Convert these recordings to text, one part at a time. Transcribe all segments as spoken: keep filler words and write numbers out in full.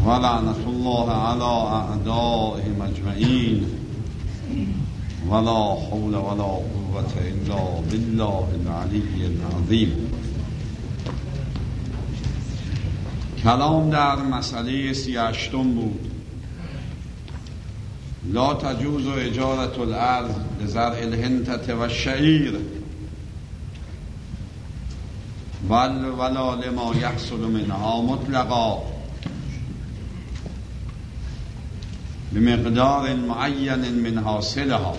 ولعنة الله على اعدائهم اجمعین ولا حول ولا قوة الا بالله العلی العظیم. کلام در مسئله سی هشتم بود. لا تجوز اجارة الارض لزرع الحنطة و الشعیر ول ولا لما یحصل منها مطلقا بمقدار معین من حاصلها.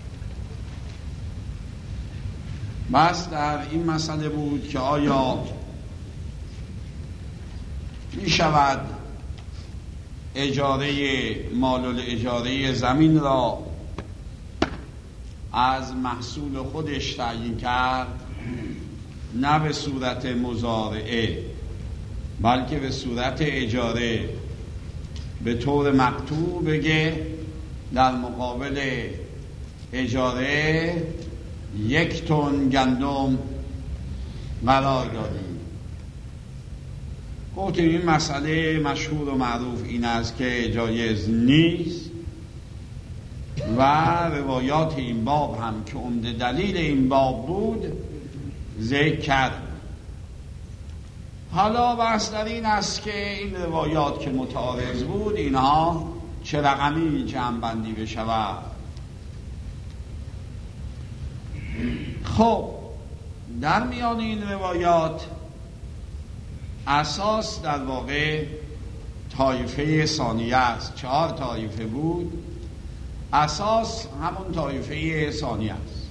بس در این مسئله بود که آیا می شود اجاره مال الاجاره زمین را از محصول خودش تعیین کرد، نه به صورت مزارعه بلکه به صورت اجاره، به طور مقطوع بگه در مقابل اجاره یک تن گندم قرار دادیم. گفتیم این مسئله مشهور و معروف این است که جایز نیست و روایات این باب هم که عمده دلیل این باب بود ذکر کرد. حالا بحث در این است که این روایات که متعارض بود اینها چه رقمی جمع بندی بشود. خب در میان این روایات اساس در واقع طایفه ثانیه است. چهار طایفه بود، اساس همون طایفه ثانیه است.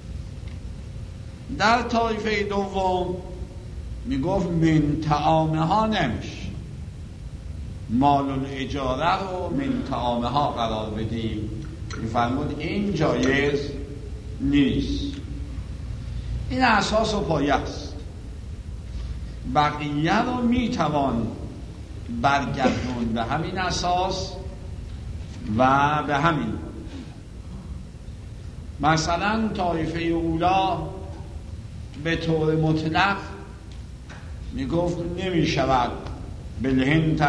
در طایفه دوم میگفت من طعامه ها نمیشه، مال الاجاره رو من طعامه ها قرار بدیم. میفرمود این جایز نیست. این اساس و پایه است. بقیه رو میتوان برگردون به همین اساس و به همین. مثلا طایفه اولا به طور مطلق میگفت نمیشود بالحنطة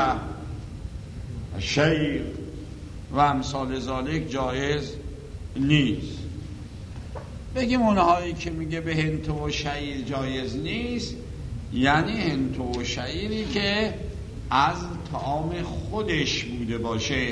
شعیر و امثال ذالک جایز نیست. بگیم اونهایی که میگه به حنطه و شعیر جایز نیست یعنی حنطه و شعیری که از طعام خودش بوده باشه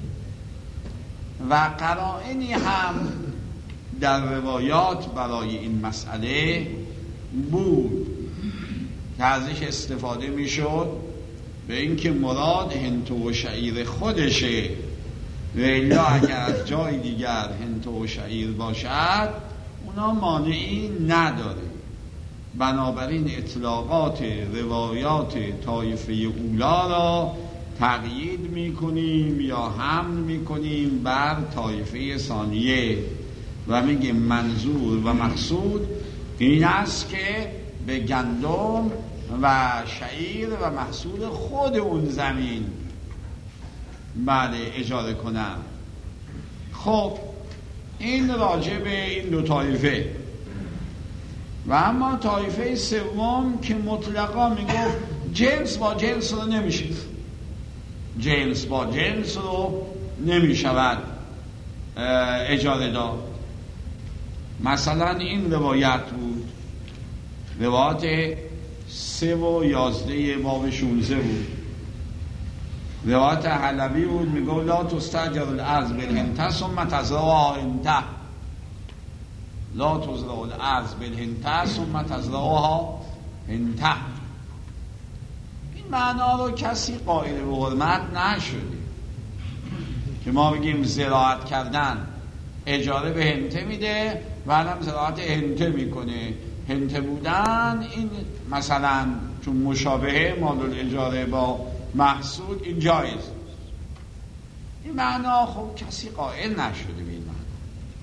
و قرائنی هم در روایات برای این مسئله بود که ازش استفاده میشد به اینکه مراد حنطه و شعیر خودشه و الا اگر از جای دیگر حنطه و شعیر باشد اونا مانعی نداره. بنابراین اطلاقات روایات طایفه اولا را تقیید میکنیم یا حمل میکنیم بر طایفه ثانیه و میگیم منظور و مقصود این است که به گندم و شعیر و محصول خود اون زمین بعد اجاره کنن. خب این راجع به این دو طایفه. و اما طایفه سوم که مطلقا میگفت جنس با جنس رو نمیشه، جنس با جنس رو نمیشود اجاره داد. مثلا این روایت بود، روایت سه و یازده باب شونزه بود، روایت حلبی بود، میگو لا تستاجر الارض بالحنطة ثم تزرعها حنطة، لا تزرع الارض بالحنطة ثم تزرعها حنطة. این معنا رو کسی قائل به حرمت نشده که ما بگیم زراعت کردن اجاره به حنطه میده و هم زراعت حنطه میکنه. حنطه بودن این مثلا چون مشابهه مال الاجاره با محصول این جایز. این معنا خب کسی قائل نشده به این معنا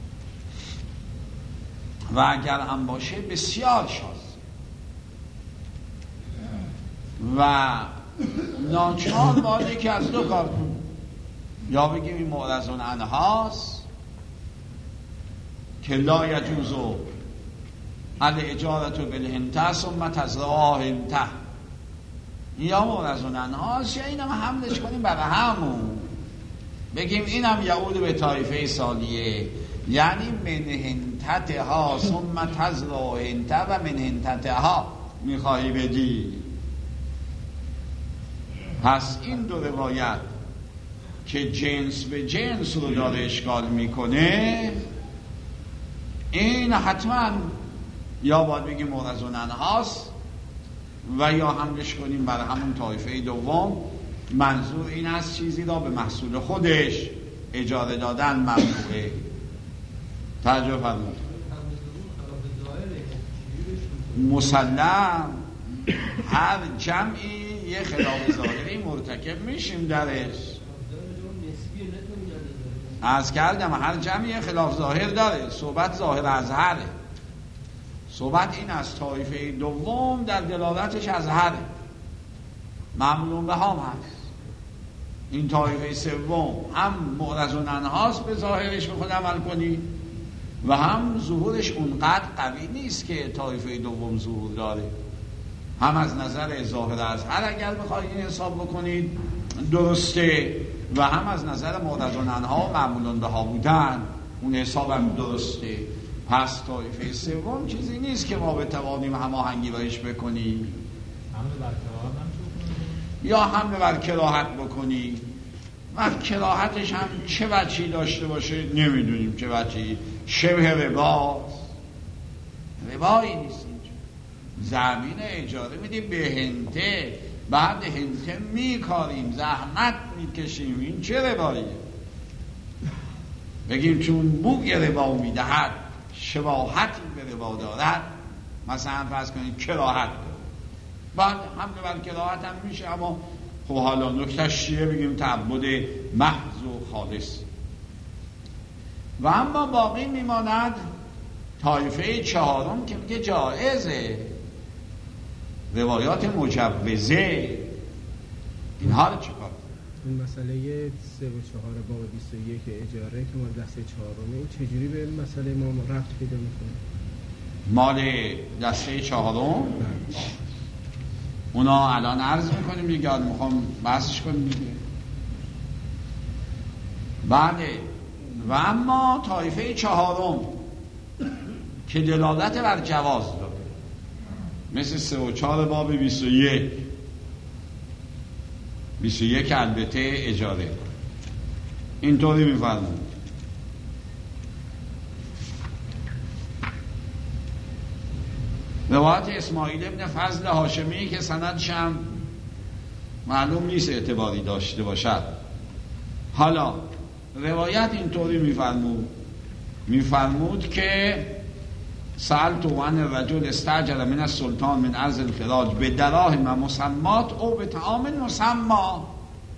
و اگر هم باشه بسیار شاذ و ناچار باده که از دو کار کنه، یا بگیم این معرضون عنهاست که لا یجوزو الاجارة بالحنطة ثم تزرعها حنطة، یا مورزونن هاست، یا اینم حملش کنیم برای همون بگیم اینم یعود به طایفه ثانیه، یعنی من هنتت ها ثم تزرع هنته و من هنتت ها میخواهی بدی. پس این دو روایت که جنس به جنس رو داره اشکال میکنه، این حتما یا باید بگیم مورزونن هاست و یا حملش کنیم برای همون طایفه دوم. منظور این است چیزی را به محصول خودش اجاره دادن ممنوعه. توجه فرمود. مسلم هر جمعی یه خلاف ظاهری مرتکب میشیم درش. از کردم هر جمعی یه خلاف ظاهر داره. صحبت ظاهر ازهره. صحبت این از طایفه دوم در دلالتش ازهره، معمولون به هم هست. این طایفه سوم هم معرضونن هاست به ظاهرش به خود عمل کنی و هم ظهورش اونقدر قوی نیست که طایفه دوم ظهور داره. هم از نظر ظاهر ازهر اگر بخواید این حساب بکنید درسته و هم از نظر معرضونن ها و معمولون به ها بودن اون حساب هم درسته. پس طایفه سوم چیزی نیست که ما بتوانیم هماهنگی باش بکنیم. یا حمله بر کراهت بکنی و کراهتش هم چه وجهی داشته باشه نمیدونیم چه وجهی. شبه رباست، ربایی نیست اینجا. زمین اجاره میدیم به هنته، بعد هنته میکاریم، زحمت میکشیم، این چه رباییه؟ بگیم چون بوی ربا میدهد شباهتی به ربا دارد، مثلا فرض کنید کراهت دارد، بعد حمله بر کراهت هم میشه. اما خب حالا نکتهش چیه؟ بگیم تعبد محض و خالص. و اما باقی میماند طایفه چهارم که میگه جائزه، روایات مجوزه. اینها رو چیکار؟ این مسئله سه و چهار باب بیست و یک اجاره که مال دسته چهارمه، این چجوری به مسئله ما ربط پیدا میکنه؟ مال دسته چهارم اونا الان عرض میکنیم دیگه، میخوام بحثش کنیم دیگه. بله. و اما طایفه چهارم که دلالت بر جواز داره، مثل سه و چهار باب بیست و یک بیست و یک البته اجاره اینطوری میفرمون. روایت اسماعیل ابن فضل هاشمی که سندش هم معلوم نیست اعتباری داشته باشد. حالا روایت اینطوری میفرمود میفرمود که سألت عن الرجل استعجل من السلطان من عرض الخراج به دراهم مسمات او به طعام مسما.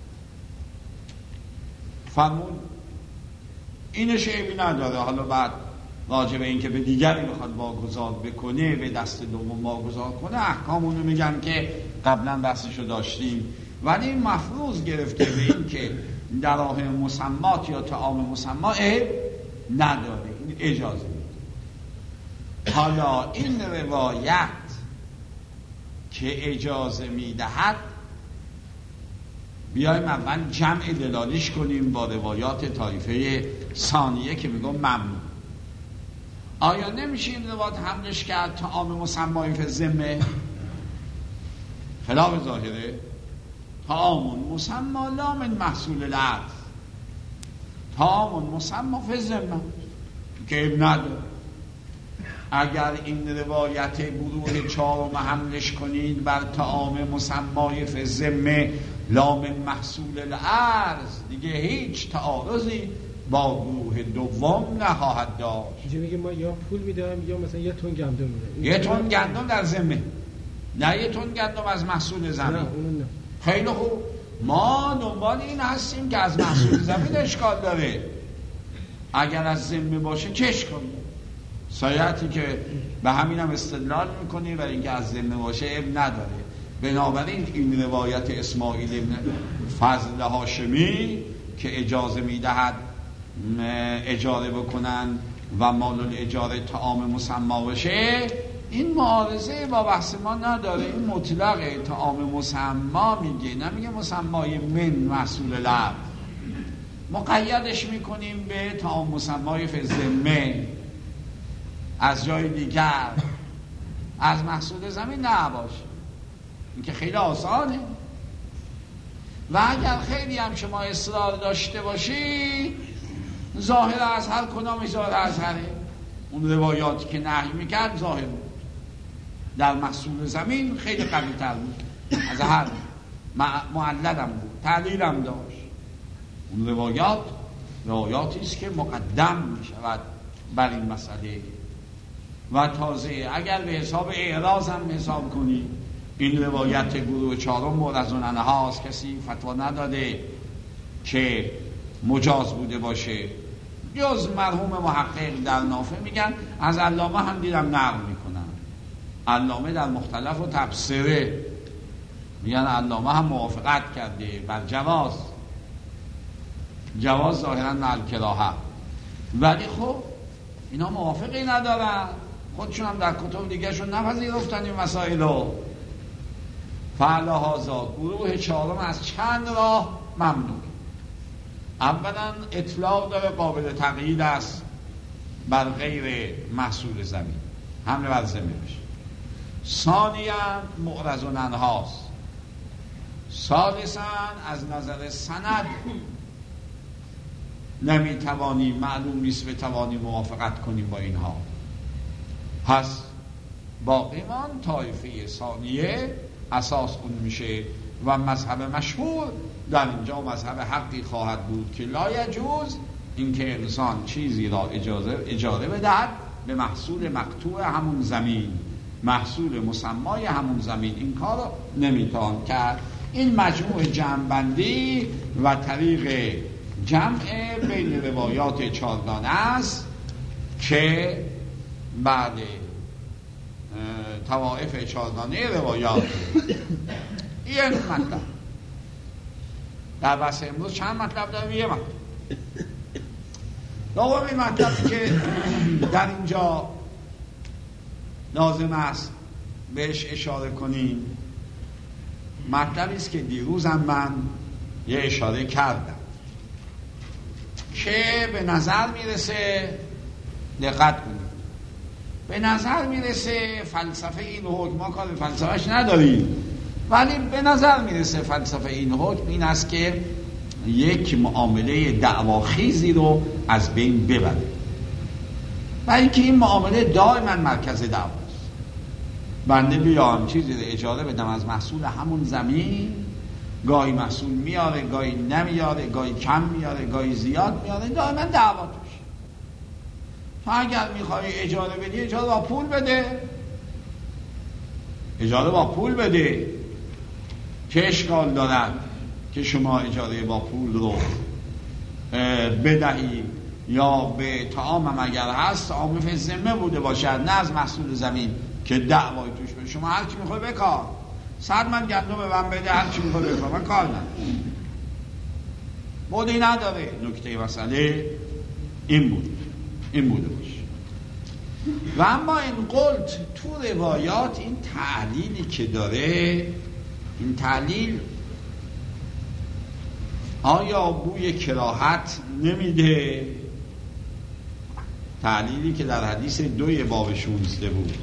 فرمود اینش عیبی نداره. حالا بعد راجع به این که به دیگری بخواد واگذار بکنه، به دست دوم واگذار کنه، احکامونو میگن که قبلا بحثشو داشتیم. ولی این مفروض گرفته به این که دراهم مسمات یا طعام مسما عیب نداره، این اجازه میده. حالا این روایت که اجازه میدهد بیایم اول جمع دلالیش کنیم با روایات طایفه ثانیه که میگم ممنوع. آیا نمیشه این روایت حملش کرد طعام مسمای فی الذمه؟ خلاف ظاهره. طعام مسما لا من محصول الارض، طعام مسما فی الذمه که عیب نداره. اگر این روایت گروه چهارم حملش کنید بر طعام مسمای فی الذمه لا من محصول الارض، دیگه هیچ تعارضی با گروه دوم نخواهد داشت. اینجا میگه ما یا پول میدم یا مثلا یه تن گندم میدم. یه تن گندم در ذمه، نه یه تن گندم از محصول زمین. نه اون نه. خیلی خوب، ما دنبال این هستیم که از محصول زمین اشکال داره. اگر از ذمه باشه چش کنیم. سایتی که به همین هم استدلال میکنی و اینکه از ذمه باشه عیب نداره. بنابراین این روایت اسماعیل ابن فضل هاشمی که اجازه میدهد اجاره بکنن و مال الاجاره طعام مسما باشه، این معارضه با بحث ما نداره. این مطلق طعام مسما میگه، نمیگه مسمای من محصول لب. مقیدش میکنیم به طعام مسمای فزمه از جای دیگر، از محصول زمین نباشه. این که خیلی آسانه. و اگر خیلی هم شما اصرار داشته باشی، ظاهر ازهر کدام ظاهر ازهره؟ اون روایاتی که نهی میکرد ظاهر بود، در محصول زمین خیلی قوی تر بود، از هر معلدم بود، تعلیلم داشت. اون روایات روایاتی است که مقدم میشود بر این مسئله. و تازه اگر به حساب اعراض هم حساب کنی، این روایت گروه چهارم معرض هاست، کسی فتوا نداده که مجاز بوده باشه جز مرحوم محقق در نافع. میگن از علامه هم دیدم نقل میکنن، علامه در مختلف و تبصره میگن علامه هم موافقت کرده بر جواز، جواز ظاهرا مع کراهه. ولی خب اینا موافقی ندارن، خودشون هم در کتب دیگه شون نپذیرفتن این مسائلو. فعلهازا گروه چهارم از چند راه ممنوع. اولا اطلاق داره قابل تقیید است بر غیر محصول زمین، حمله بر ذمه بشه. ثانیاً معرض هاست. ثالثاً از نظر سند نمیتوانی، معلوم نیست بتوانی موافقت کنیم با اینها. پس باقیمان طایفه ثانیه اساس اون میشه و مذهب مشهور در اینجا مذهب حقی خواهد بود که لا یجوز اینکه انسان چیزی را اجازه اجاره بدهد به محصول مقطوع همون زمین، محصول مسمای همون زمین. این کار رو نمیتوان کرد. این مجموع جمع‌بندی و طریق جمع بین روایات چهارگانه است که بعد طوائف چهارگانه روایات این مطلب در بحث امروز چند مطلب داریم؟ یه مطلب. دومی مطلبی که در اینجا لازم است بهش اشاره کنیم مطلبی است که دیروزم من یه اشاره کردم که به نظر میرسه، دقت کنید، به نظر میرسه فلسفه این حکم، ما کار به فلسفهش نداریم، ولی به نظر میرسه فلسفه این حکم این است که یک معامله دعواخیزی رو از بین ببره و اینکه این معامله دائما مرکز دعواست. بنده بیام چیزی رو اجاره بدم از محصول همون زمین، گاهی محصول میاره، گاهی نمیاره، گاهی کم میاره، گاهی زیاد میاره، دائما دعوا توش. تو اگر میخوای اجاره بدی، اجاره با پول بده، اجاره با پول بده. چه اشکال دارد که شما اجاره با پول رو بدهی یا به طعامم اگر هست طعام فی ذمه بوده باشد، نه از محصول زمین که دعوای توش بشه. شما هر چی میخوای بکار، صد من گندم به من بده، هر چی میخوای بکار، من کار ندارم، بودی نداره. نکته مسئله این بود، این بوده باشه. و اما این قلت تو روایات این تعلیلی که داره، این تعلیل آیا بوی کراهت نمیده؟ تعلیلی که در حدیث دوی باب شونزده بود،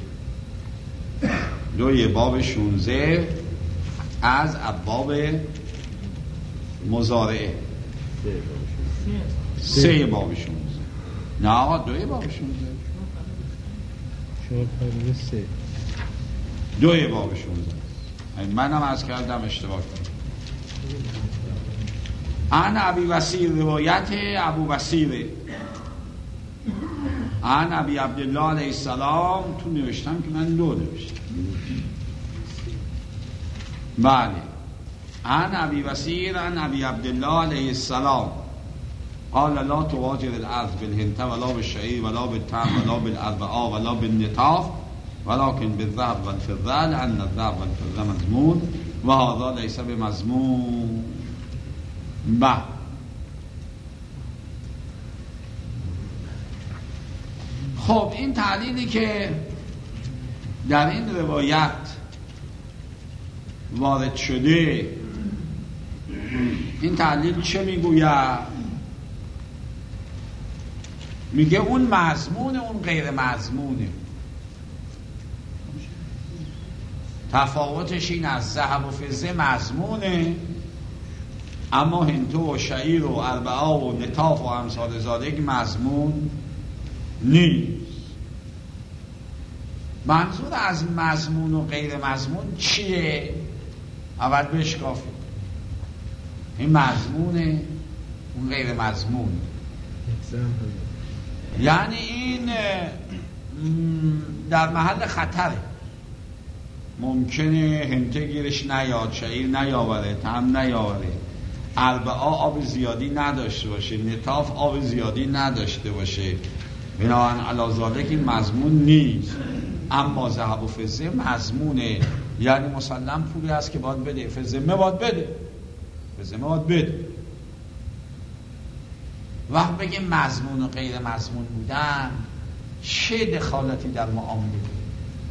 دوی باب شونزده از ابواب مزارعه، سه باب شونزده، نه آقا دوی باب شونزده، شما فرمود سه، دوی باب شونزده. منم از کردم اشتباه کنم. ان ابی وسیر، روایت ابو وسیره، ان ابی عبدالله علیه السلام. تو نوشتم که من دو نوشتم. بله، ان ابی وسیر ان ابی عبدالله علیه السلام قال لا تواجر الارض بالهنته ولا بالشعیر ولا بالتمر ولا بالاربعاء ولا بالنطاف ولكن بالذهب والفضه لان الذهب والفضه مضمون و هذا ليس بمضمون. با خب این تعلیلی که در این روایت وارد شده این تعلیل چه میگوید؟ میگه اون مضمون اون غیر مضمونه. تفاوتش این از ذهب و فضه مضمونه، اما هندو و شعیر و اربعه و نطاف و امثال ذالک مضمون نیست. منظور از مضمون و غیر مضمون چیه؟ اول بشکافید. این مضمونه، اون غیر مضمون. یعنی این در محل خطره، ممکنه هنته گیرش نیاد، شعیر نیاوره، تم نیاوره، اربعه آب زیادی نداشته باشه، نطاف آب زیادی نداشته باشه، بنابراین علی ذالک این مضمون نیست. اما ذهب و فضه مضمونه، یعنی مسلم پولی هست که باید بده، فضه باید بده، فضه باید بده. وقت بگه مضمون و غیر مضمون بودن، چه دخالتی در معامله بود؟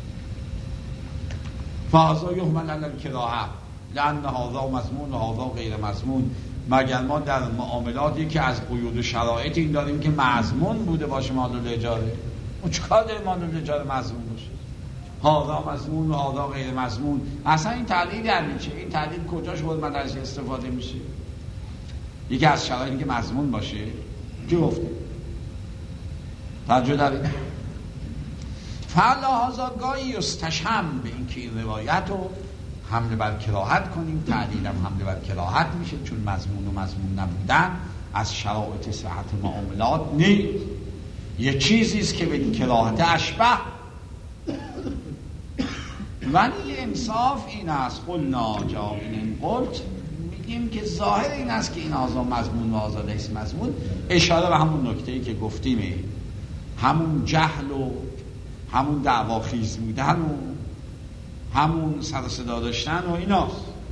فهذا یحمل علی الکراهه لأن هذا مضمون و هذا غیر مضمون. مگر ما در معاملات یکی از قیود و شرایط این داریم که مضمون بوده باشه مال الاجاره؟ اون چیکار داره مال الاجاره مضمون باشه؟ هذا مضمون و هذا غیر مضمون. اصلا این تعلیل یعنی چه؟ این تعلیل کجاش بود من ازش استفاده میشه؟ یکی از شرایطی که مضمون باشه کی گفته؟ توجه دارید؟ فلهذا گاهی یستشم به این که این روایت رو حمله بر کراهت کنیم. تعلیل هم حمله بر کراهت میشه، چون مضمون و مضمون نبودن از شرایط صحت معاملات نیست، یه چیزیست که به کراهت اشبه. ولی انصاف این است قلنا جامعین قلت، میگیم که ظاهر این است که این آزا مضمون و آزا لیس مضمون، اشاره به همون نکته‌ای که گفتیم، همون جهل و همون دعواخیز بودن و همون سر و صدا داشتن و ایناست.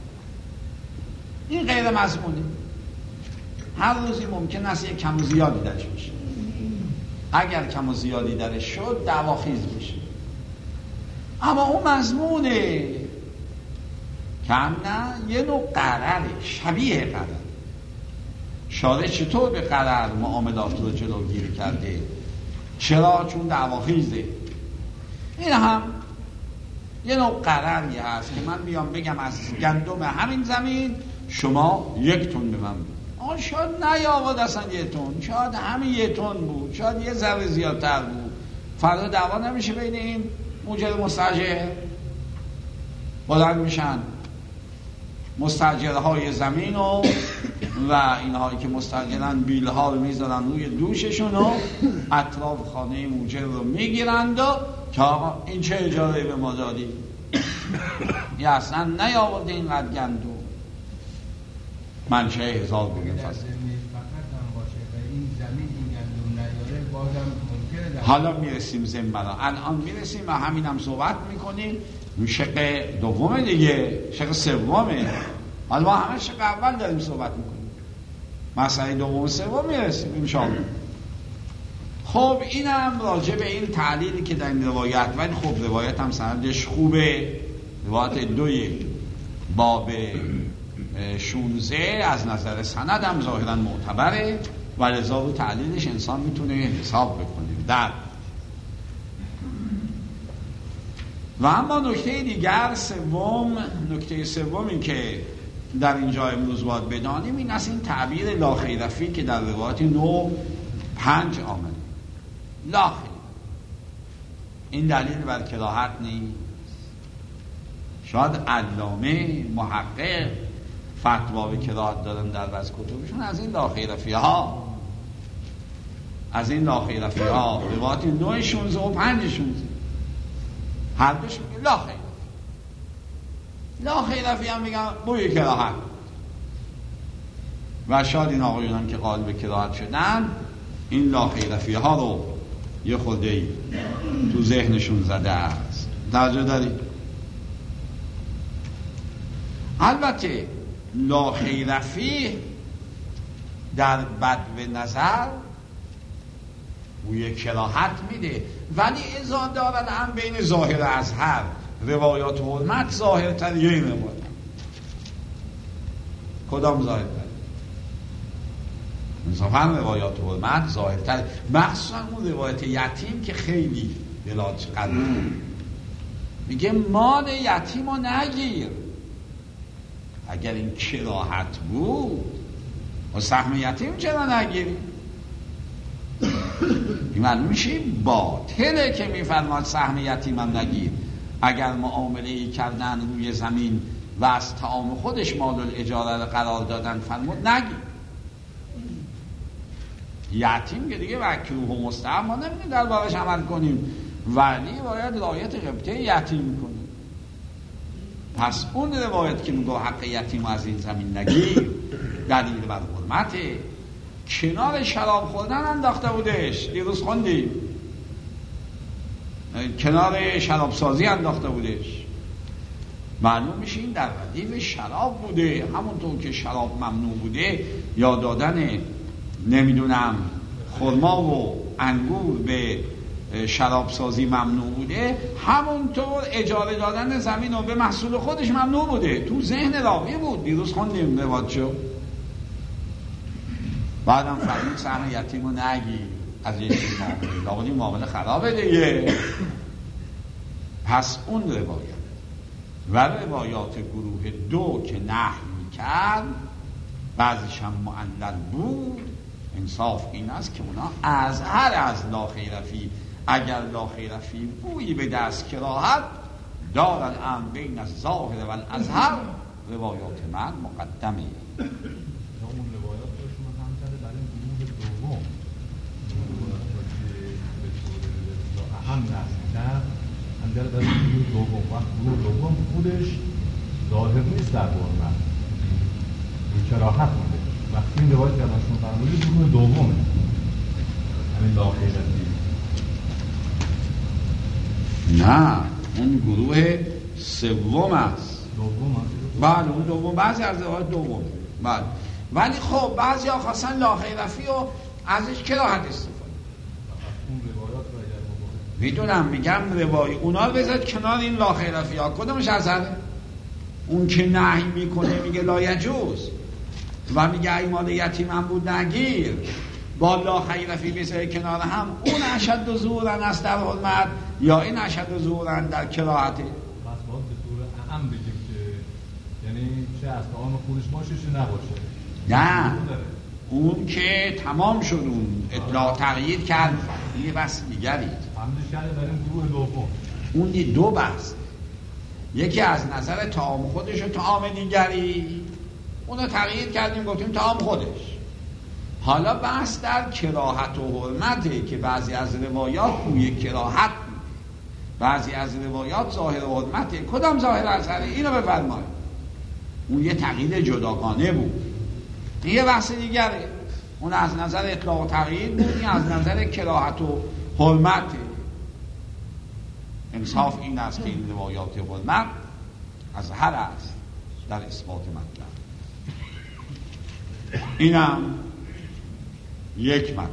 این غیر مضمونه، هر روزی ممکن است یک کم و زیادی درش بشه، اگر کم و زیادی درش شد دعواخیز بشه. اما اون مضمونه که هم نه یه نوع قراره، شبیه قرار. شارع چطور به قرار معاملات رو جلوگیری کرده؟ چرا؟ چون دعواخیزه. این هم یه نوع قراری هست که من بیام بگم از گندم همین زمین شما یک تن به من بود. آن شاید نیاورد اصلا یه تن، شاید همین یه تن بود، شاید یه ذره زیادتر بود. فردا دعوا نمیشه بین این موجر مستاجر؟ بلند میشن مستاجرهای زمین و و اینهایی که مستاجرن بیل ها رو میذارن روی دوششون و اطراف خانه موجر رو میگیرند و که آقا این چه اجاره به ما دادی؟ یا اصلا نیاورده اینقدر گندم، منشه هزار بگیم فصل حالا میرسیم زنبرا، الان میرسیم و همین هم صحبت میکنیم. شق دومه دیگه، شق سومه. حالا ما همه شق اول داریم صحبت میکنیم، مسئله دوم سوم میرسیم انشاءالله. خب این هم راجع به این تعلیلی که در این روایت، ولی خب روایت هم سندش خوبه، روایت دوی باب شونزه از نظر سند هم ظاهرا معتبره و لذا رو تعلیلش انسان میتونه حساب بکنه. در و اما نکته دیگر سوم، نکته سومی که در اینجا امروز باید بدانیم این است این تعبیر لا خیر فی که در روایت نو پنج آمده. لا خیر، این دلیل بر کراهت نیست. شاید علامه محقق فتوا به کراهت دادن در بعض کتبشون از این لا خیر فی ها، از این لا خیر فی ها روایت نو شونزه و پنج شونزه هر دوش میگه لا خیر. لا خیر فی هم میگن بوی کراهت. و شاید این آقایونان که قائل به کراهت شدن این لا خیر فی ها رو یه خودی تو ذهنشون زده است. توجه داری؟ البته لا خیر فی در بدو نظر بوی کراهت میده، ولی ازا دارد هم بین ظاهر اظهر روایات حرمت ظاهرتر یا این روایت؟ کدام ظاهرتر؟ انصافا روایات حرمت ظاهرتر، مخصوصا اون روایت یتیم که خیلی دلاج قدر میگه مال یتیم رو نگیر. اگر این کراهت بود و سهم یتیم چرا نگیری؟ این معلوم میشه باطله که میفرماد سهم یتیم هم نگیر. اگر معامله ای کردن روی زمین و از طعام خودش مال الاجاره قرار دادن فرمود نگیر. یتیم که دیگه مکروه و مستحب ما نمیدونیم در بارش عمل کنیم، ولی باید رعایت قبطه یتیم کنیم. پس اون روایت که میگه حق یتیم از این زمین نگیر دلیل بر حرمته. کنار شراب خوردن انداخته بودش، دیروز خوندیم، کنار شراب سازی انداخته بودش. معلوم میشه این در ردیف شراب بوده، همونطور که شراب ممنوع بوده یا دادن نمیدونم خرما و انگور به شراب سازی ممنوع بوده، همونطور اجاره دادن زمین و به محصول خودش ممنوع بوده. تو ذهن راوی بود، دیروز خوندیم روایت شو. بعدم فرمود سهم یتیمو نگی از یه چیز معامله، لابد این معامله خرابه دیگه. پس اون روایت و روایات گروه دو که نهی میکرد بعضیش هم معلل بود، انصاف این است که اونا از هر از لا خیرفی، اگر لا خیرفی بویی به دست کراهت دارن ام بین از ظاهر و الازهر، روایات من مقدمه. اون روایات رو شما هم کرده برای گروه دوم به طور اهم نسل کرد هم در برای گروه دوم، وقت گروه دوم خودش ظاهر نیست در حرمت، این کراهت میده. وقتی این روایت کردن شما فرمودید گروه دومه، همین لا خیرفی. نه، اون گروه سوم است. دوم است. بله اون دوم، بعضی از روایات دوم. بله. ولی خب بعضی ها خواستن لا خیرفی و ازش کراهت استفاده. اون روایات رو اگر میدونم، میگم روای اونا رو بذارد کنار این لا خیرفی ها. کدومش اثره؟ اون که نهی میکنه میگه لا یجوز و میگه ایمان یتیم هم بود نگیر، با لا خیرفی بذاره کنار هم، اون اشد و ظهورن است در حرمت یا این اشد و ظهورن در کراهته؟ بس باید به طور اهم بگیم که یعنی چه از طعام خودش باشه چه نباشه. نه، اون که تمام شد، اون اطلاع تغییر کرد، یه بحث دیگری. فهمیدش کرده برای گروه دوم. اون دو بحث، یکی از نظر طعام خودش و طعام دیگری، اونو تغییر کردیم گفتیم طعام خودش. حالا بحث در کراهت و حرمته که بعضی از روایات بوی کراهت میده، بعضی از روایات ظاهر و حرمته. کدام ظاهر اثره؟ اینو بفرمایید. اون یه تغییر جداگانه بود، این یه بحث دیگره. اون از نظر اطلاق و تغییر بود، این از نظر کراهت و حرمته. انصاف این است که این روایات حرمت از هر است در اثبات مطلب. اینم یک مطلب.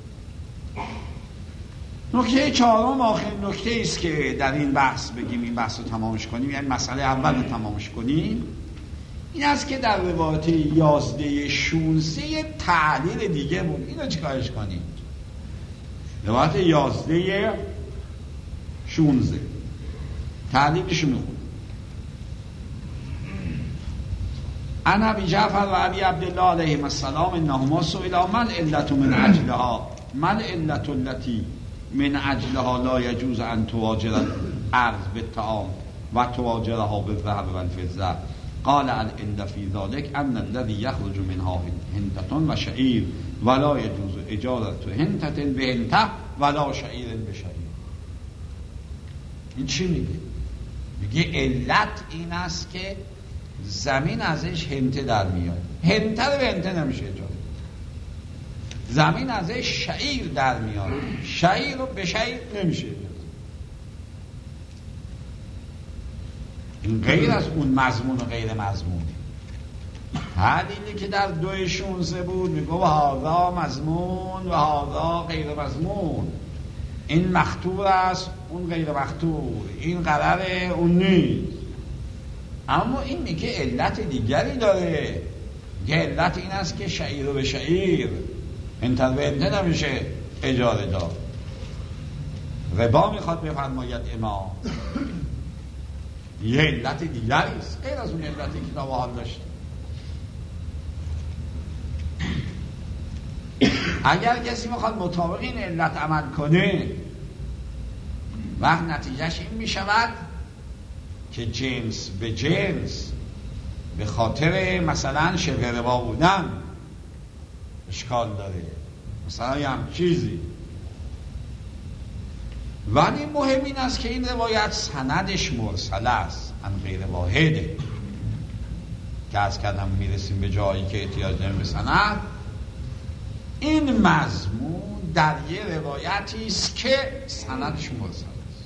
نکته چهارم آخرین نکته است که در این بحث بگیم، این بحث رو تمامش کنیم، یعنی مسئله اول رو تمامش کنیم، این است که در روایت یازده شونزده یه تعلیل دیگه بود. اینو چیکارش کنیم؟ روایت یازده شونزده تعلیلش میخونیم. ان ابی جعفر و ابی عبدالله علیهم السلام انهما سئلا ما العلة من اجلها ما العلة التي من اجلها لا يجوز ان تواجر الارض بالطعام و تواجرها بالذهب والفضة. قال العلة في ذلك ان الذي يخرج منها هنتة و شعير ولا يجوز اجارة هنتة بهنتة ولا شعير بشعير. این چی میگه؟ میگه علت این است که زمین ازش هنته در میاد، هنته رو به هنته نمیشه اجاره. زمین ازش شعیر در میاد، شعیر رو به شعیر نمیشه اجاره. این غیر از اون مضمون و غیر مضمونه. تعلیلی که در دوی شونزه بود میگو هذا مضمون و هذا غیر مضمون، این مخطور است اون غیر مخطور، این قراره اون نیست. اما این میگه علت دیگری داره، یه علت این است که شعیر و به شعیر انتر به انتر نمیشه اجاره داد. ربا میخواد بفرماید امام یه علت دیگری است غیر از اون علتی که تا حال داشته. اگر کسی میخواد مطابق این علت عمل کنه وقت نتیجهش این میشود که جنس به جنس به خاطر مثلا شبه ربا بودن اشکال داره، مثلا یه هم چیزی. ولی مهم این است که این روایت سندش مرسل است، ان غیر واحده، که از کردم میرسیم به جایی که احتیاج داریم به سند. این مضمون در یه روایتی است که سندش مرسل است،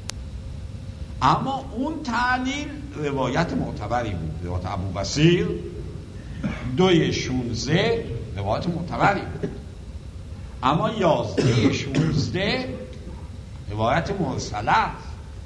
اما اون تعلیل روایت معتبری بود، روایت ابو بصیر دوی شونزده روایت معتبری بود، اما یازده شونزده روایت مرسل است.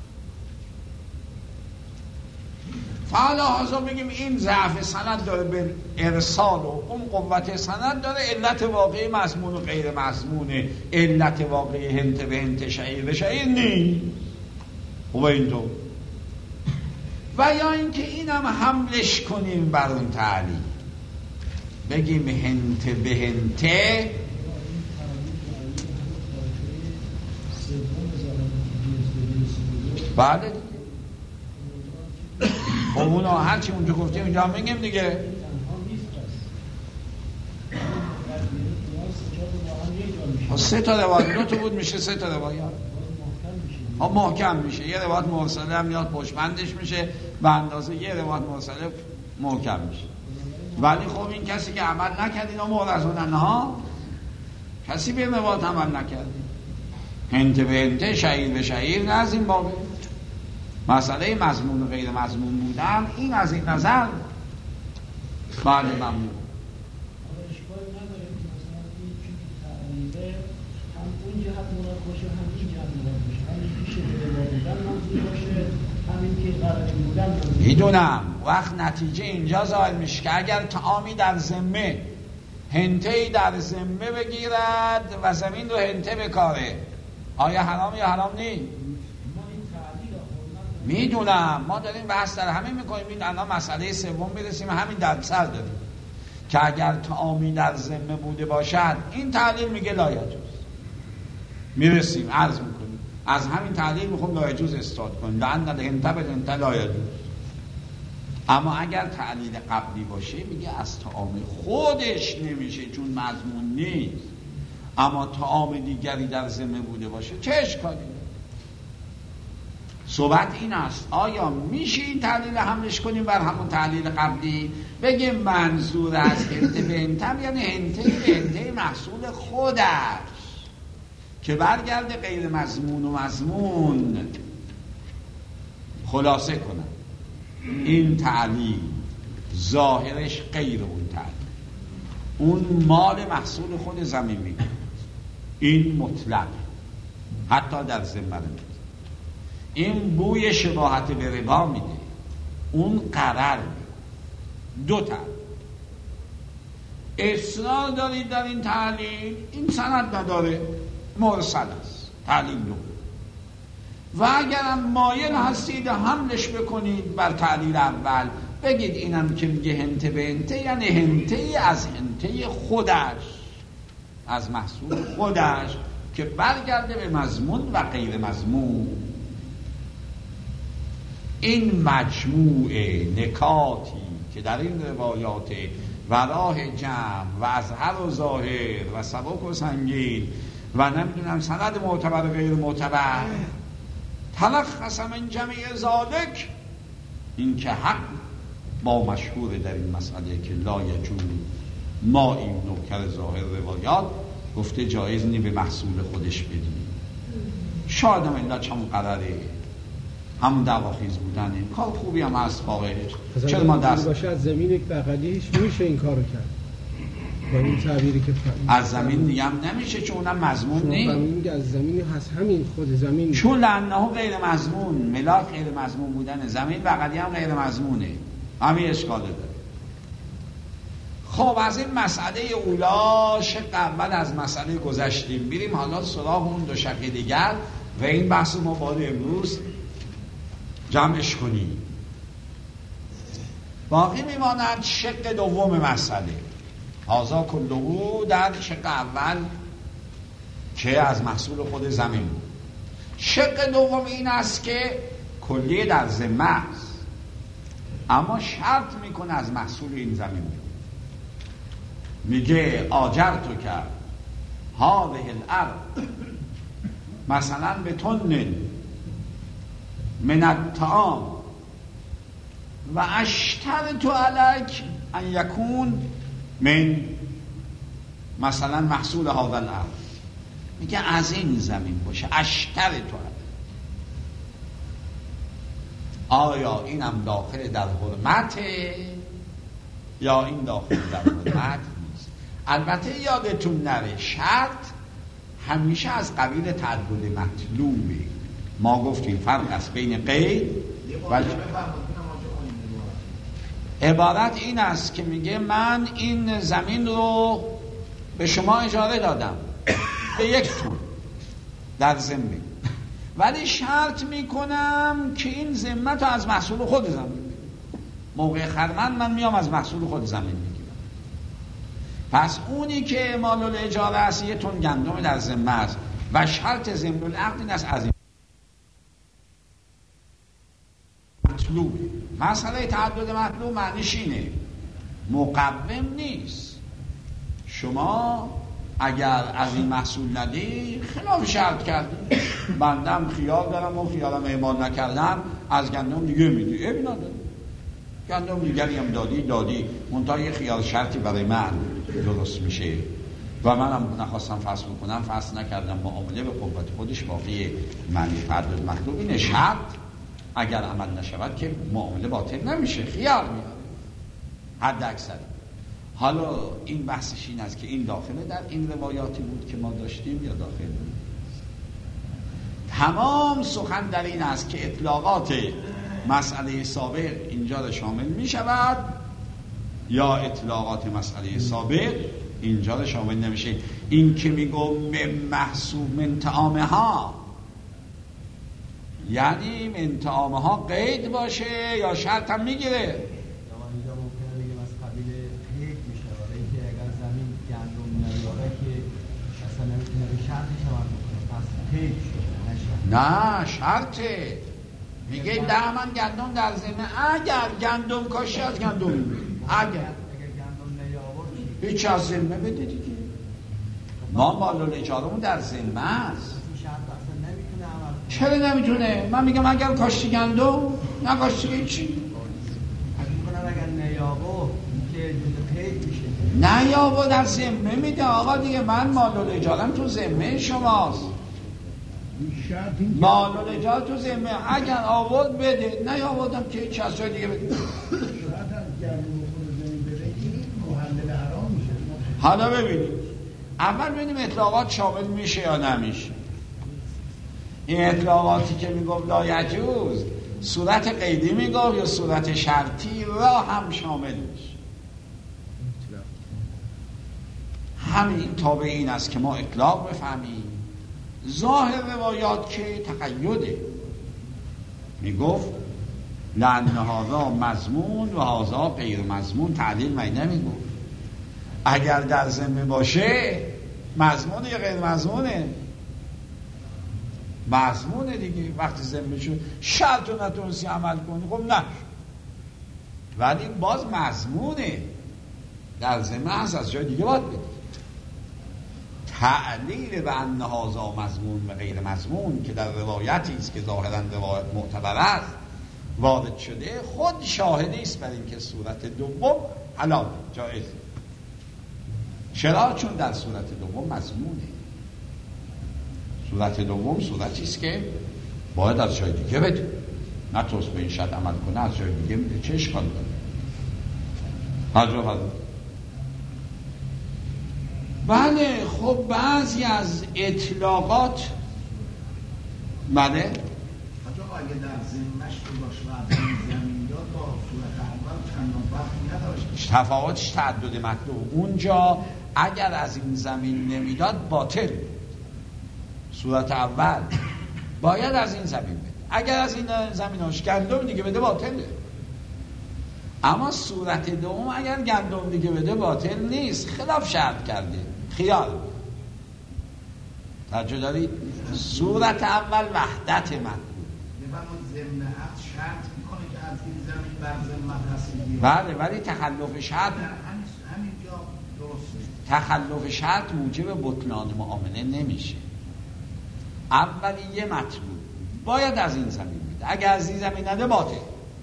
فعلا حاضر بگیم این ضعف سند داره به ارسال و اون قوت سند داره علت واقعی مضمون و غیر مضمونه، علت واقعی هنت به هنت شعیر به شعیر نیست. خوبه اینطور. و یا اینکه اینم حملش کنیم بر اون تعلیل، بگیم هنت به هنته بله خب اونا هرچی اونجا گفتیم اونجا هم بگیم دیگه. سه تا روایت، دو تا بود میشه سه تا روایت ها محکم میشه. یه روایت مرسله هم میاد پشتبندش میشه به اندازه یه روایت مرسله محکم میشه. ولی خب این کسی که عمل نکرد اینا معرضونن ها، کسی به روایت عمل نکرد هنت به هنته شعیر به شعیر نه از این بابه. مسئله مضمون و غیر مضمون بودن این از این نظر بعد ممنون. اشکال نداره که مثلا این تعلیله هم اون جهت مراد باشه هم این جهت مراد باشه، همین پیش به بودن منظور باشه همین که قرار بودن منظور. میدونم وقت نتیجه اینجا ظاهر میشه که اگر طعامی در ذمه هنته‌ای در ذمه بگیرد و زمین رو هنته بکاره آیا حرام یا حرام نیست؟ میدونم ما داریم بحث در همین میکنیم. این الان مسئله سوم برسیم همین در سر داریم که اگر طعامی در ذمه بوده باشد این تعلیل میگه لا یجوز. میرسیم عرض میکنیم از همین تعلیل میخوام لا یجوز استاد کنیم لأن الهنته بالهنته لا یجوز. اما اگر تعلیل قبلی باشه میگه از طعام خودش نمیشه چون مضمون نیست، اما طعام دیگری در ذمه بوده باشه چه اشکالی؟ صحبت این است آیا میشه این تعلیل حملش کنیم بر همون تعلیل قبلی بگیم منظور از هنته به هنته یعنی هنته به هنته محصول خودش که برگرده غیر مضمون و مضمون خلاصه کنن. این تعلیل ظاهرش غیر اون تعلیل، اون مال محصول خود زمین میگه این مطلق حتی در ذمه نمیده، این بوی شباهت به ربا میده اون قرار میده. دو تا اصرار دارید در این تعلیل، این سند نداره مرسل است تعلیل دو. و اگرم مایل هستید حملش بکنید بر تعلیل اول بگید اینم که میگه هنته به هنته یعنی هنته از هنته خودش از محصول خودش که برگرده به مضمون و غیر مضمون. این مجموعه نکاتی که در این روایات و راه جمع و اظهر و ظاهر و سبک و سنگین و نمیدونم سند معتبر و غیر معتبر تلخص من جمعی ذالک، این که حق با مشهور در این مسئله که لا یجوز ما این نوکر ظاهر روایات گفته جایز نی به محصول خودش بدیم. شاید هم این چم قراره همون دعواخیز بودن. این کار خوبی هم هست واقعا. چرا ما دست باشه از زمین بغلیش میشه این کارو کرد با این تعبیری که فهم. از زمین دیگه هم نمیشه چون اونم مضمون نیست. زمین از زمین هست همین خود زمین چون لانه غیر مضمون، ملاک غیر مضمون بودن زمین بغلی هم غیر مضمونه، همین اشکاله داره. خب از این مسئله اولا شق اول از مسئله گذشتیم، بریم حالا سراغ اون دو شق دیگر و این بحث ما باید امروز جمعش کنیم. باقی میماند شق دوم مسئله، هازا کلهو در شق اول که از محصول خود زمین بود. شق دوم این است که کلیه در ذمه است، اما شرط میکنه از محصول این زمین بود. میگه آجر تو کرد هاده الارض مثلا به تن من الطعام و اشترط علیک ان یکون من مثلا محصول هذا الارض. میگه از این زمین باشه، اشترط علیک. آیا اینم داخل در حرمته یا این داخل در حرمت نیست؟ البته یادتون نره شرط همیشه از قبیل تعدد مطلوبه. ما گفتیم فرق است بین قید و عبارت این است که میگه من این زمین رو به شما اجاره دادم به یک طور در ذمه، ولی شرط میکنم که این ذمت رو از محصول خود زمین بگیرم. موقع خرمن من میام از محصول خود زمین میگیرم. پس اونی که اعمال الاجاره است یه تن گندم در ذمه است و شرط ضمن العقد این است از این مطلوبه. مسئله تعدد مطلوب معنیش اینه مقوم نیست. شما اگر از این محصول ندی خلاف شرط کردی، بندم خیال دارم و خیالم اعمال نکردم از گندم دیگه میدی، اب نداری گندم دیگری هم دادی دادی منتها یه خیال شرطی برای من درست میشه و منم نخواستم فصل بکنم، فصل نکردم، معامله به قوت خودش باقی معنی تعدد مطلوب اینه. شرط اگر عمل نشود که معامله باطل نمیشه، خیال میاد حد اکثر. حالا این بحثش این است که این داخله در این روایاتی بود که ما داشتیم یا داخل بود. تمام سخن در این است که اطلاقات مسئله سابق اینجا را شامل می شود یا اطلاقات مسئله سابق اینجا را شامل نمیشه. این که میگم محسوب من طعامه ها یعنی من طعامه ها قید باشه یا شرط هم میگیره. نه شرطه، میگه ده من گندم در ذمه اگر گندم کاشی از گندم میگه، اگر هیچ از ذمه بده دیگه. ما مال الاجارمون در ذمه است. چرا نمیتونه؟ من میگم اگر کاشتی گندم نه کاشتی هیچی. اگر نیابو که قید میشه، نیابو در ذمه میده آقا دیگه. من مال الاجارم تو ذمه شماست، مال الاجار تو ذمه، اگر آورد بده، نه آوردم که هیچ از جای دیگه بده. حالا ببینیم، اول ببینیم اطلاقات شامل میشه یا نمیشه. این اطلاقاتی که میگم لا یجوز صورت قیدی میگم یا صورت شرطی را هم شامل میشه. همین تابع این است که ما اطلاق بفهمیم. ظاهر روایات که تقیده میگفت لأن هذا مضمون و هذا غیر مضمون، تعلیل می نمیگفت. اگر در ذمه باشه مضمون یا غیر مضمونه؟ مضمونه دیگه. وقتی ذمه شد شرط و نتونستی عمل کنی خب نه، ولی باز مضمونه، در ذمه هست، از جای دیگه باید بدی. تعلیل به ان هذا مضمون و غیر مضمون که در روایتی است که ظاهرا روایت معتبر است وارد شده، خود شاهدی است بر اینکه صورت دوم حلال جایز. چرا؟ چون در صورت دوم مضمونه. صورت دوم صورتی است که باید از جای دیگه بده. نتوست به این شرط عمل کنه از جای دیگه میده، چه اشکال داره؟ هر جا هر بله. خب بعضی از اطلاقات بله حاجا اگه در ذمه‌اش باشه و از این زمین داد با صورت اول چندان فرقی نداشت. تفاوتش تعدد مطلوب. اونجا اگر از این زمین نمیداد باطل، صورت اول باید از این زمین بده، اگر از این زمین هاش گندم دیگه بده باطله. اما صورت دوم اگر گندم دیگه بده باطل نیست، خلاف شرط کرده، خیال. توجه دارید؟ صورت اول وحدت مطلوب. بفرمایید ضمن عقد شرط میکنه که از این زمین بر ذمت هستی. بله، ولی تخلف شرط در همینجا درسته. تخلف شرط موجب بطلان معامله نمیشه. اولیه مطلوب باید از این زمین بده، اگر از این زمین نده باطل.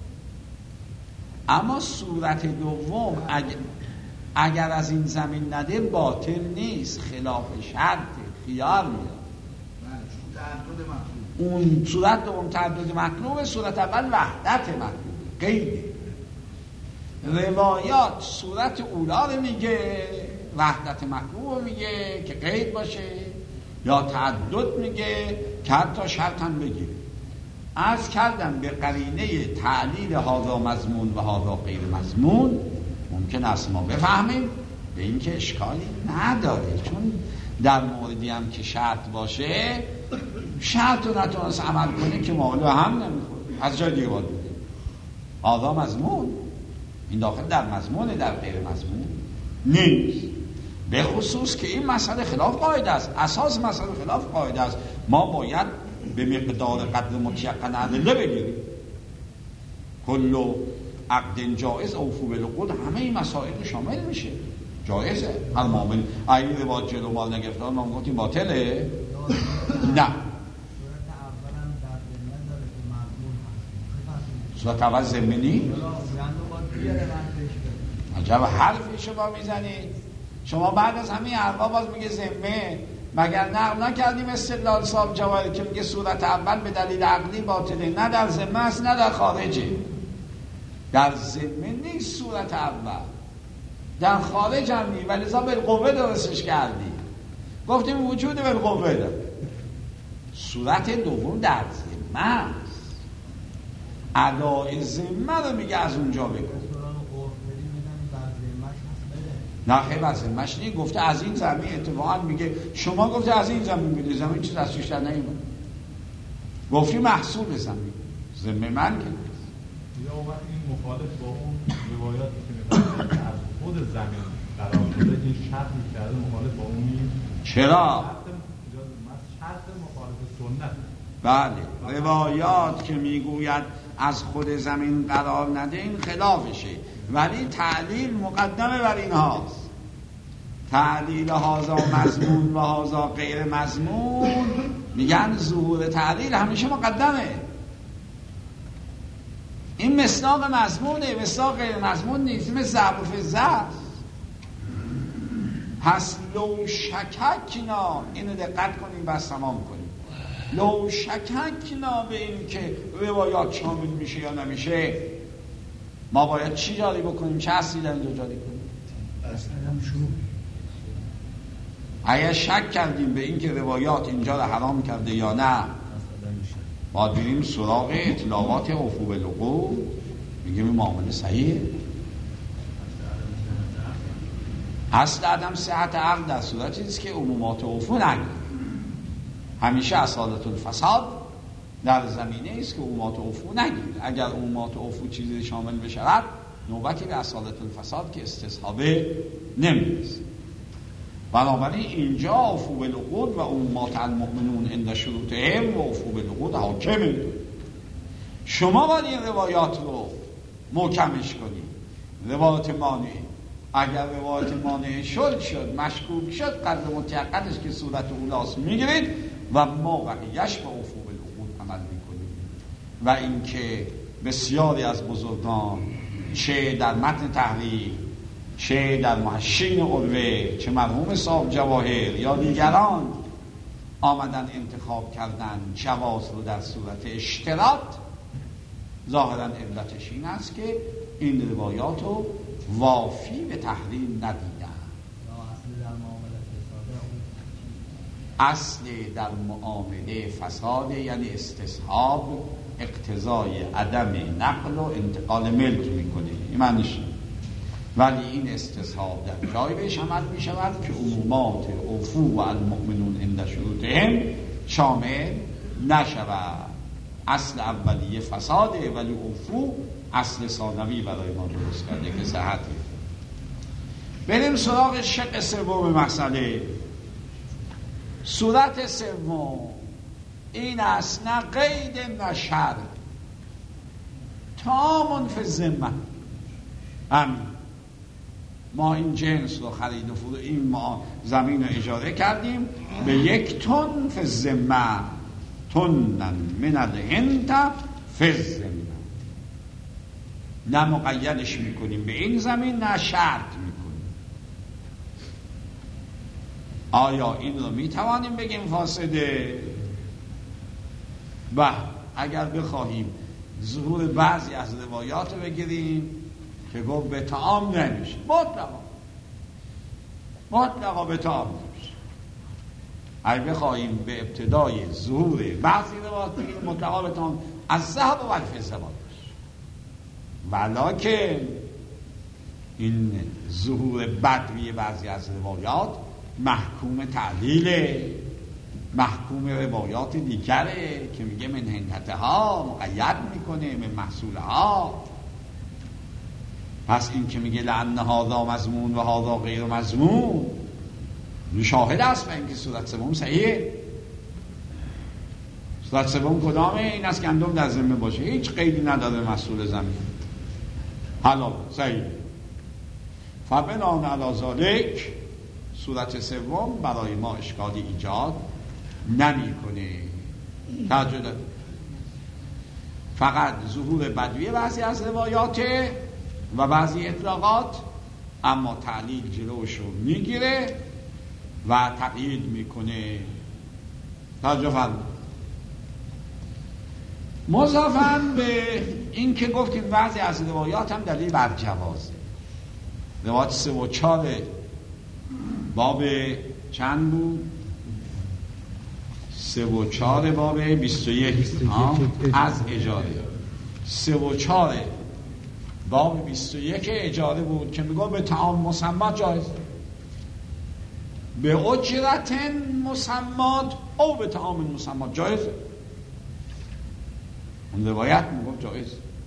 اما صورت دوم اگر, اگر از این زمین نده باطل نیست، خلاف شرط، خیار میاد. اون صورت دوم تعدد مطلوب، صورت اول وحدت مطلوب، قیده. روایات صورت اولا رو میگه، وحدت مطلوب رو میگه که قید باشه، یا تعدد میگه که حتی شرط هم بگیره. عرض کردم به قرینه تعلیل هذا مضمون و هذا غیر مضمون ممکن است ما بفهمیم به این که اشکالی نداره، چون در موردی هم که شرط باشه شرط رو نتونست عمل کنه که معامله هم نمیخوره، از جای دیگه باید بده. هذا مضمون این داخل در مضمونه، در غیر مضمون نیست. به خصوص که این مسئله خلاف قاعده است، اساس مسئله خلاف قاعده است. ما باید به مقدار قدر متیقن ادله بگیریم. کل عقد جائز اوفو بالعقود، همه این مسائل شامل میشه، جایزه. هر معامله اگه روایت جلو مال نگرفتار ما گفتیم باطله، نه. صورت اول زمینی عجب حرفی شما میزنید. شما بعد از همین حرفا باز میگه ذمه، مگر نقل نکردیم استدلال صاحب جواهر که میگه صورت اول به دلیل عقلی باطله، نه در ذمه است نه در خارجه. در ذمه نیست صورت اول، در خارج هم نیست، ولی لذا بالقوه درستش کردی، گفتیم وجود بالقوه داره. صورت دوم در ذمه است، ادای ذمه رو میگه از اونجا بکن. نه خیلی از ذمه‌اش نیست، گفته از این زمین. اتفاقا میگه شما گفته از این زمین بده، زمین چیز از توش در نمیاد، گفتی محصول زمین، ذمه من که یا وقت این مخالف با اون روایاتی که می‌خواد از خود زمین قرار بده این شرط می‌کرده، مخالف با اون نیست. چرا؟ شرط مخالف سنت. بله، روایات که میگوید از خود زمین قرار نده این خلافشه، ولی تعلیل مقدمه بر این هاست. تعلیل هازا مضمون و هازا غیر مضمون، میگن ظهور تعلیل همیشه مقدمه. این مصداق مضمونه، مصداق غیر مضمون نیست، مثل ذهب و فضه است. پس لو شککنا، اینو دقت کنیم بس تمام کنیم، لو شککنا به این که روایات شامل میشه یا نمیشه، ما باید چی جاری بکنیم؟ چه اصلی در اینجا جاری کنیم؟ اگر شک کردیم به این که روایات اینجا رو حرام کرده یا نه، باید بریم سراغ اطلاقات عفو بالعقود، میگیم این معامله صحیحه. اصل عدم صحت عقد در صورتی است که عمومات عفو نگیره. همیشه اصالت الفساد در زمینه است که عمومات عفو نگیره. اگر عمومات عفو چیزی شامل بشود، نوبتی به اصالت الفساد که استصحابه نمیرسه. بنابراین اینجا عفو بالعقود و عمومات المؤمنون عند شروطهم و عفو بالعقود حاکمه. شما باید این روایات رو محکمش کنید. روایت مانع، اگر روایت مانع شد شد مشکوک شد، قدر متیقنش که صورت اولاست میگیرید و ما بقیهش به عفو بالعقود عمل میکنید. و اینکه بسیاری از بزرگان چه در متن تحریر، چه در محشین عروه، چه مرحوم صاحب جواهر یا دیگران آمدن انتخاب کردن جواز رو در صورت اشتراط ظاهرا علتش این است که این روایات رو وافی به تحریم ندیدن. اصل در معامله فساد یعنی استصحاب اقتضای عدم نقل و انتقال ملک میکنه، این معنیش. ولی این استصحاب در جای بهش عمل میشود که عمومات عفو و المؤمنون عند شروطهم شامل نشود. اصل اولیه فساده ولی عفو اصل ثانوی برای ما درست کرده که صحته. بریم سراغ شق سوم مسئله. صورت سوم این است نه قید نه شرط، تمام فی الذمه. همین ما این جنس رو خرید و فروخت، این ما زمین رو اجاره کردیم به یک تن فی الذمه، تنن من الهند فی الذمه. نه مقیدش میکنیم به این زمین نه شرط میکنیم. آیا این رو میتوانیم بگیم فاسده؟ و اگر بخواهیم ظهور بعضی از روایات رو بگیریم که گفت به طعام نمیشه، مطلقا مطلقا به طعام نمیشه. اگر بخواهیم به ابتدای ظهور بعضی روایات بگیریم مطلقا به طعام از ذهب و الفضه باشه. ولکن این ظهور بدوی بعضی از روایات محکوم تعلیله، محکوم روایات دیگره که میگه من هندتها مقید میکنه من محصولها. پس این که میگه لعن هذا مضمون و هذا غیر مضمون شاهد است به اینکه صورت سوم صحیحه. صورت سوم کدامه؟ این است که گندم در ذمه باشه، هیچ قیدی نداره محصول زمین، حلال صحیح. فبناء علی ذلک صورت سوم برای ما اشکالی ایجاد نمیکنه. توجه دارید؟ فقط ظهور بدوی بعضی از روایات و بعضی اطلاقات، اما تعلیل جلوشو میگیره و تقیید میکنه. توجه فرمایید. مضافاً به این که گفتیم بعضی از روایات هم دلیل بر جوازه. روایات سه و چهار باب چند بود؟ سه و چهار باب بیست و یک از اجاره، سه و چهار باب بیست و یک اجاره بود که میگه به طعام مسمات جایز، به اجرت مسمات او به طعام مسمات جایزه. اون روایت میگه جایز.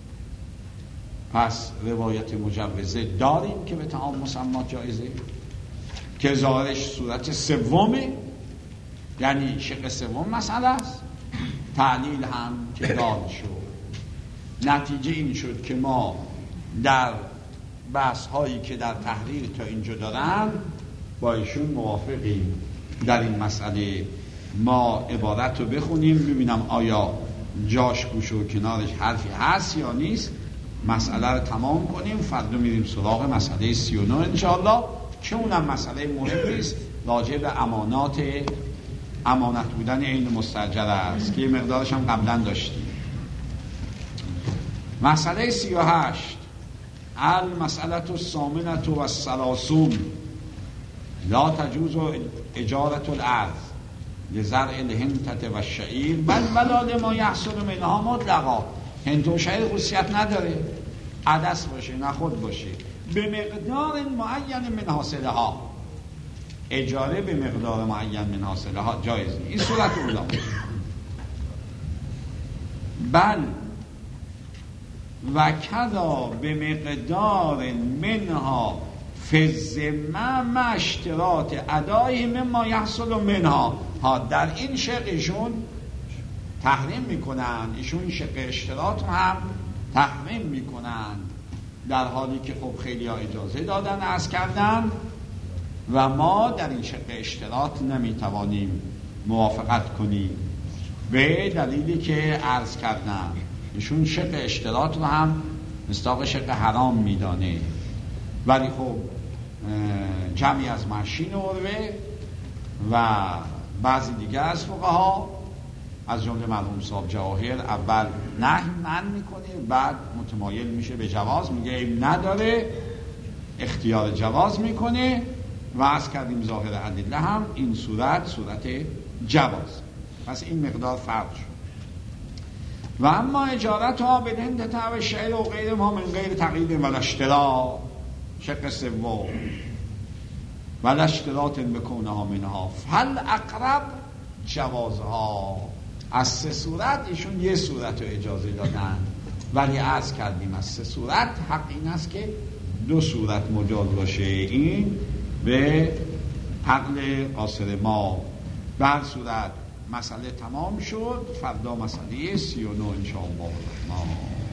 پس روایت مجوزه داریم که به طعام مسمات جایزه که ظاهرش صورت سومه، یعنی شق سوم مسئله است. تعلیل هم که داد شد، نتیجه این شد که ما در بحث هایی که در تحریر تا اینجا دارن با ایشون موافقیم. در این مسئله ما عبارت رو بخونیم ببینم آیا جاش گوش و کنارش حرفی هست یا نیست، مسئله رو تمام کنیم. فردا میریم سراغ مسئله سی و نه انشاءالله که اونم مسئله مهمی است، راجع به امانات امانت بودن عین مستاجره است که یه مقدارش هم قبلا داشتیم. مسئله سی و هشت المسئله الثامنه و الثلاثون لا تجوز اجاره الارض لزرع الهنتة و الشعیر بل ولا لما یحصل منها مطلقا. هنت و شعیر خصوصیت نداره، عدس باشه نه خود باشه، به مقدار معین من حاصلها. اجاره به مقدار معین من حاصلها جایز نیست. این صورت اولا. بل و کذا به مقدار منها فی الذمه مع اشتراط ادای مما یحصل منها. ها در این شق ایشون تحریم میکنن، ایشون شق اشتراط هم تحریم میکنن، در حالی که خب خیلی ها اجازه دادن عرض کردن و ما در این شق اشتراط نمیتوانیم موافقت کنیم به دلیلی که عرض کردن ایشون شق اشتراط رو هم مصداق شق حرام میدانه. ولی خب جمعی از ماشین عروه و بعضی دیگه از فقها از جمله مرحوم صاحب جواهر اول نهی من میکنه، بعد متمایل میشه به جواز، میگه این نداره، اختیار جواز میکنه و از کردیم ظاهر ادله هم این صورت صورت جواز. پس این مقدار فرق شد. و اما اجارت ها به هند تعب شعر و غیر ما من غیر تقیید و اشترا شق سوم و اشترات بکونه ها منها فل اقرب جوازها. از سه صورت ایشون یه صورت رو اجازه دادن، ولی عرض کردیم از سه صورت حق این است که دو صورت مجاز باشه. این به عقل قاصر ما. بر صورت مسئله تمام شد. فردا مسئله سی و نو انشاءالله.